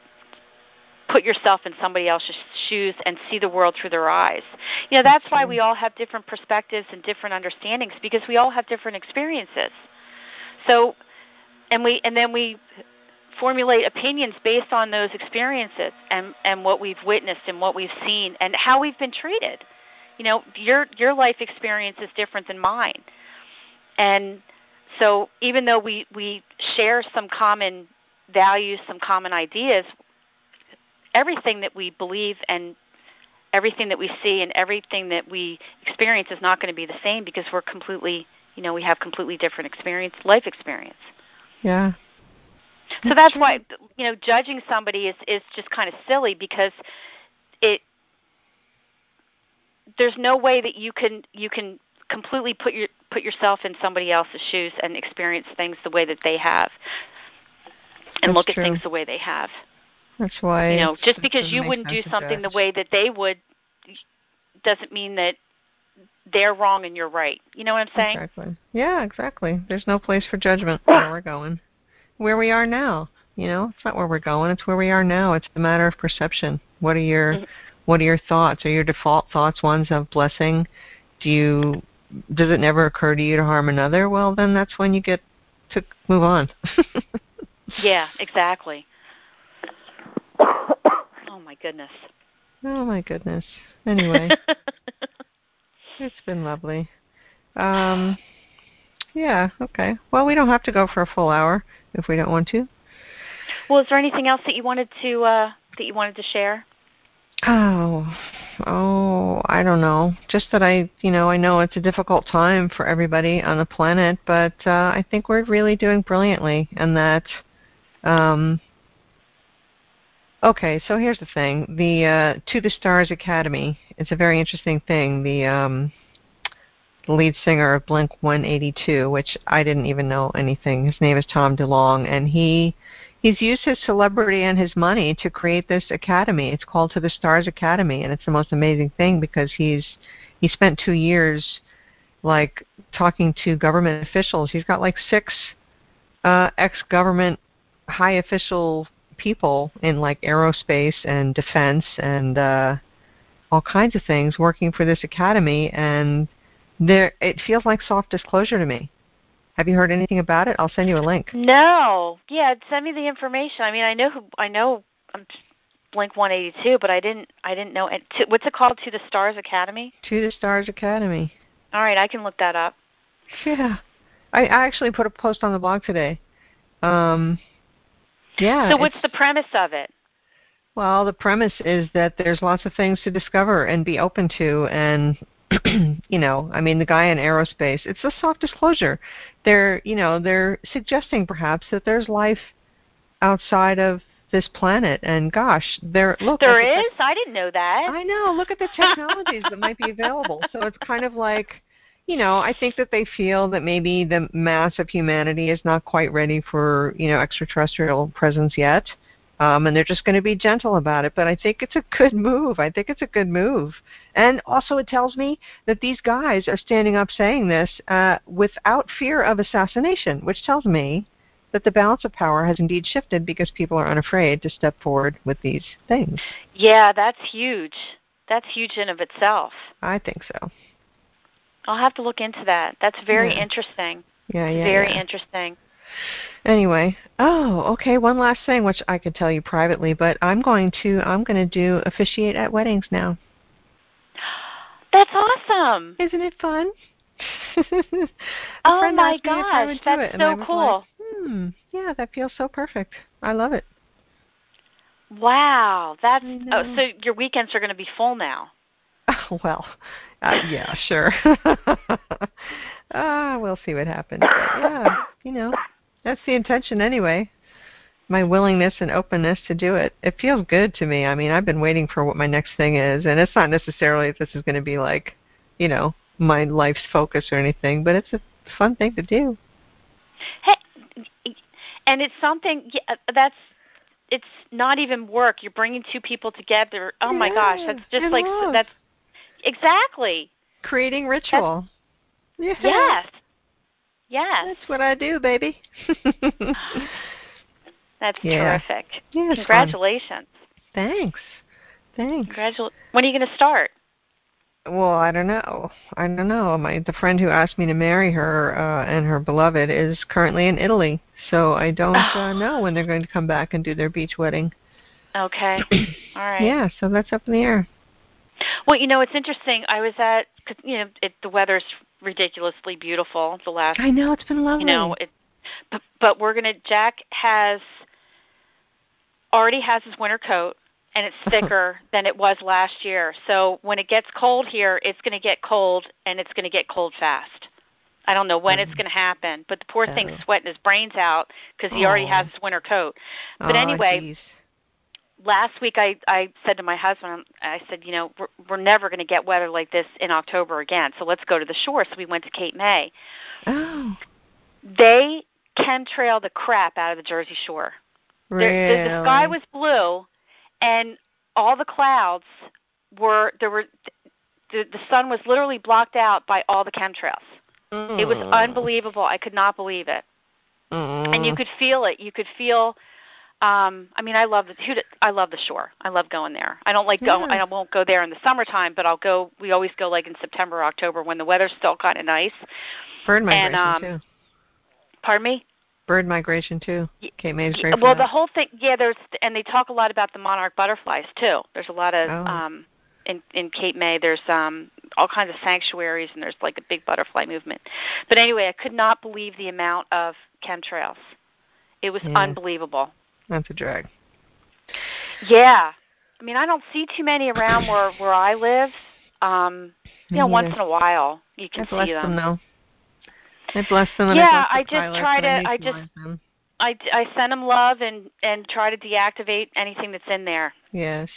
[SPEAKER 2] put yourself in somebody else's shoes and see the world through their eyes. You know, that's why we all have different perspectives and different understandings, because we all have different experiences. So, and we and then we formulate opinions based on those experiences and, and what we've witnessed and what we've seen and how we've been treated. You know, your your life experience is different than mine. And so even though we, we share some common values, some common ideas, everything that we believe and everything that we see and everything that we experience is not going to be the same, because we're completely, you know, we have completely different experience, life experience.
[SPEAKER 1] Yeah.
[SPEAKER 2] So that's why, you know, judging somebody is, is just kind of silly, because it there's no way that you can you can completely put your put yourself in somebody else's shoes and experience things the way that they have, and
[SPEAKER 1] that's
[SPEAKER 2] look
[SPEAKER 1] true.
[SPEAKER 2] at things the way they have.
[SPEAKER 1] That's why,
[SPEAKER 2] you know, just because you wouldn't do something the way that they would doesn't mean that they're wrong and you're right. You know what I'm saying?
[SPEAKER 1] Exactly. Yeah, exactly. There's no place for judgment where we're going. Where we are now, you know, it's not where we're going, it's where we are now. It's a matter of perception. What are your mm-hmm. what are your thoughts? Are your default thoughts ones of blessing? Do you does it never occur to you to harm another? Well, then that's when you get to move on.
[SPEAKER 2] Yeah, exactly. Oh my goodness.
[SPEAKER 1] Oh my goodness. Anyway. It's been lovely. Um, yeah, okay. Well, we don't have to go for a full hour if we don't want to.
[SPEAKER 2] Well, is there anything else that you wanted to uh, that you wanted to share?
[SPEAKER 1] Oh, oh, I don't know. Just that I, you know, I know it's a difficult time for everybody on the planet, but uh, I think we're really doing brilliantly, and that. Um, okay, so here's the thing: the uh, To the Stars Academy. It's a very interesting thing. The um, the lead singer of Blink one eighty-two, which I didn't even know anything. His name is Tom DeLonge, and he he's used his celebrity and his money to create this academy. It's called To the Stars Academy, and it's the most amazing thing because he's he spent two years like talking to government officials. He's got like six uh, ex-government high official people in like aerospace and defense and uh, all kinds of things working for this academy, and there it feels like soft disclosure to me. Have you heard anything about it? I'll send you a link.
[SPEAKER 2] No. Yeah, send me the information. I mean, I know who, I know um, Blink one eighty-two, but I didn't I didn't know it. To, what's it called? To the Stars Academy?
[SPEAKER 1] To the Stars Academy.
[SPEAKER 2] All right, I can look that up.
[SPEAKER 1] Yeah. I, I actually put a post on the blog today. Um, yeah.
[SPEAKER 2] So what's the premise of it?
[SPEAKER 1] Well, the premise is that there's lots of things to discover and be open to, and you know, I mean, the guy in aerospace, it's a soft disclosure. They're, you know, they're suggesting perhaps that there's life outside of this planet, and gosh, there look.
[SPEAKER 2] There
[SPEAKER 1] the
[SPEAKER 2] is? Te- I didn't know that.
[SPEAKER 1] I know. Look at the technologies that might be available. So it's kind of like, you know, I think that they feel that maybe the mass of humanity is not quite ready for, you know, extraterrestrial presence yet. Um, and they're just going to be gentle about it. But I think it's a good move. I think it's a good move. And also it tells me that these guys are standing up saying this uh, without fear of assassination, which tells me that the balance of power has indeed shifted because people are unafraid to step forward with these things.
[SPEAKER 2] Yeah, that's huge. That's huge in of itself.
[SPEAKER 1] I think so.
[SPEAKER 2] I'll have to look into that. That's very
[SPEAKER 1] yeah.
[SPEAKER 2] interesting.
[SPEAKER 1] Yeah, yeah,
[SPEAKER 2] Very
[SPEAKER 1] yeah.
[SPEAKER 2] interesting.
[SPEAKER 1] Anyway, oh, okay, one last thing which I could tell you privately, but I'm going to I'm going to do officiate at weddings now.
[SPEAKER 2] That's awesome.
[SPEAKER 1] Isn't it fun?
[SPEAKER 2] Oh my gosh, that's
[SPEAKER 1] it,
[SPEAKER 2] so cool.
[SPEAKER 1] Like, hmm, yeah, that feels so perfect. I love it.
[SPEAKER 2] Wow, that's oh, so your weekends are going to be full now.
[SPEAKER 1] Oh, well, uh, yeah, sure. uh, we'll see what happens. But yeah, you know, that's the intention anyway. My willingness and openness to do it. It feels good to me. I mean, I've been waiting for what my next thing is, and it's not necessarily this is going to be like, you know, my life's focus or anything, but it's a fun thing to do.
[SPEAKER 2] Hey, and it's something yeah, that's it's not even work. You're bringing two people together. Oh
[SPEAKER 1] yeah,
[SPEAKER 2] my gosh, that's just
[SPEAKER 1] and
[SPEAKER 2] like
[SPEAKER 1] love.
[SPEAKER 2] that's exactly
[SPEAKER 1] creating ritual.
[SPEAKER 2] Yeah. Yes. Yes.
[SPEAKER 1] That's what I do, baby.
[SPEAKER 2] That's
[SPEAKER 1] yeah.
[SPEAKER 2] terrific.
[SPEAKER 1] Yeah,
[SPEAKER 2] Congratulations.
[SPEAKER 1] Fun. Thanks. Thanks.
[SPEAKER 2] Congratu- when are you going to start?
[SPEAKER 1] Well, I don't know. I don't know. My the friend who asked me to marry her uh, and her beloved is currently in Italy, so I don't uh, know when they're going to come back and do their beach wedding.
[SPEAKER 2] Okay. All right.
[SPEAKER 1] Yeah, so that's up in the air.
[SPEAKER 2] Well, you know, it's interesting. I was at, cause, you know, it, the weather's ridiculously beautiful. The last,
[SPEAKER 1] I know, it's been lovely.
[SPEAKER 2] You know, it, but, but we're gonna. Jack has already has his winter coat, and it's thicker than it was last year. So when it gets cold here, it's going to get cold, and it's going to get cold fast. I don't know when mm. it's going to happen, but the poor oh. thing's sweating his brains out because he Aww. already has his winter coat. But
[SPEAKER 1] oh,
[SPEAKER 2] anyway.
[SPEAKER 1] Geez.
[SPEAKER 2] Last week I, I said to my husband, I said, you know, we're, we're never going to get weather like this in October again, so let's go to the shore. So we went to Cape May.
[SPEAKER 1] Oh.
[SPEAKER 2] They chemtrail the crap out of the Jersey Shore.
[SPEAKER 1] Really?
[SPEAKER 2] The, the sky was blue, and all the clouds were, there were, the, the sun was literally blocked out by all the chemtrails. Mm. It was unbelievable. I could not believe it. Mm. And you could feel it. You could feel... Um, I mean, I love the I love the shore. I love going there. I don't like
[SPEAKER 1] yeah.
[SPEAKER 2] going. I won't go there in the summertime, but I'll go. We always go like in September, or October when the weather's still kind of nice.
[SPEAKER 1] Bird migration
[SPEAKER 2] and, um,
[SPEAKER 1] too.
[SPEAKER 2] Pardon me.
[SPEAKER 1] Bird migration too. Cape May's great for
[SPEAKER 2] Well,
[SPEAKER 1] that.
[SPEAKER 2] the whole thing. Yeah, there's and they talk a lot about the monarch butterflies too. There's a lot of
[SPEAKER 1] oh.
[SPEAKER 2] um, in in Cape May. There's um, all kinds of sanctuaries, and there's like a big butterfly movement. But anyway, I could not believe the amount of chemtrails. It was
[SPEAKER 1] yeah.
[SPEAKER 2] unbelievable.
[SPEAKER 1] That's a drag.
[SPEAKER 2] Yeah. I mean, I don't see too many around where, where I live. Um, you know, once in a while you can
[SPEAKER 1] I bless
[SPEAKER 2] see them.
[SPEAKER 1] them, though. I bless them. And
[SPEAKER 2] yeah,
[SPEAKER 1] I,
[SPEAKER 2] I just try to. I, I just. I, I send them love and, and try to deactivate anything that's in there.
[SPEAKER 1] Yes.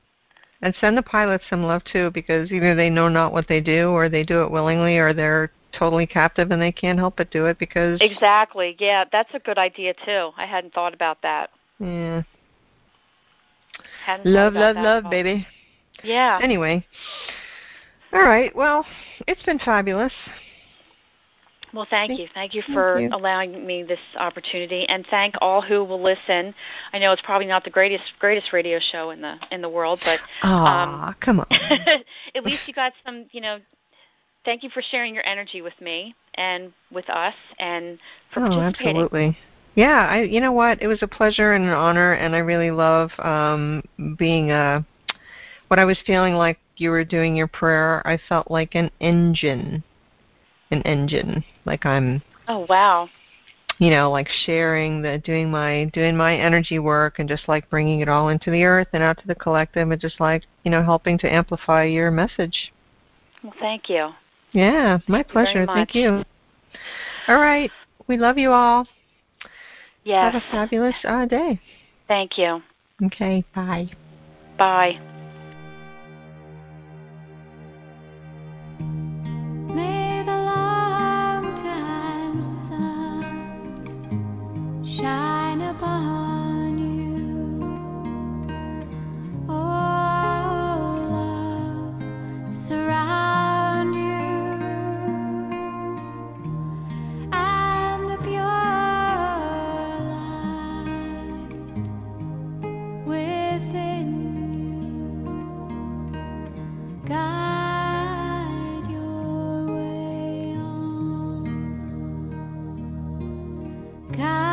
[SPEAKER 1] And send the pilots some love too, because either they know not what they do, or they do it willingly, or they're totally captive and they can't help but do it because...
[SPEAKER 2] Exactly. Yeah, that's a good idea, too. I hadn't thought about that.
[SPEAKER 1] Yeah.
[SPEAKER 2] Hadn't
[SPEAKER 1] love,
[SPEAKER 2] thought about
[SPEAKER 1] love,
[SPEAKER 2] that
[SPEAKER 1] love, baby.
[SPEAKER 2] Yeah.
[SPEAKER 1] Anyway. All right. Well, it's been fabulous.
[SPEAKER 2] Well, thank, thank you. Thank you
[SPEAKER 1] thank
[SPEAKER 2] for
[SPEAKER 1] you.
[SPEAKER 2] allowing me this opportunity, and thank all who will listen. I know it's probably not the greatest greatest radio show in the in the world, but
[SPEAKER 1] Aw,
[SPEAKER 2] um,
[SPEAKER 1] come on.
[SPEAKER 2] at least you got some, you know. Thank you for sharing your energy with me and with us, and for
[SPEAKER 1] oh,
[SPEAKER 2] participating.
[SPEAKER 1] Absolutely. Yeah, I. You know what? It was a pleasure and an honor, and I really love um, being a. What I was feeling like you were doing your prayer. I felt like an engine. An engine, like I'm.
[SPEAKER 2] Oh wow!
[SPEAKER 1] You know, like sharing the, doing my, doing my energy work, and just like bringing it all into the earth and out to the collective, and just like you know, helping to amplify your message.
[SPEAKER 2] Well, thank you.
[SPEAKER 1] Yeah, my
[SPEAKER 2] thank
[SPEAKER 1] pleasure.
[SPEAKER 2] You
[SPEAKER 1] thank you. All right, we love you all.
[SPEAKER 2] Yes.
[SPEAKER 1] Have a fabulous uh, day.
[SPEAKER 2] Thank you.
[SPEAKER 1] Okay. Bye.
[SPEAKER 2] Bye.
[SPEAKER 3] Shine upon you, oh love, surround you, and the pure light within you guide your way on. Guide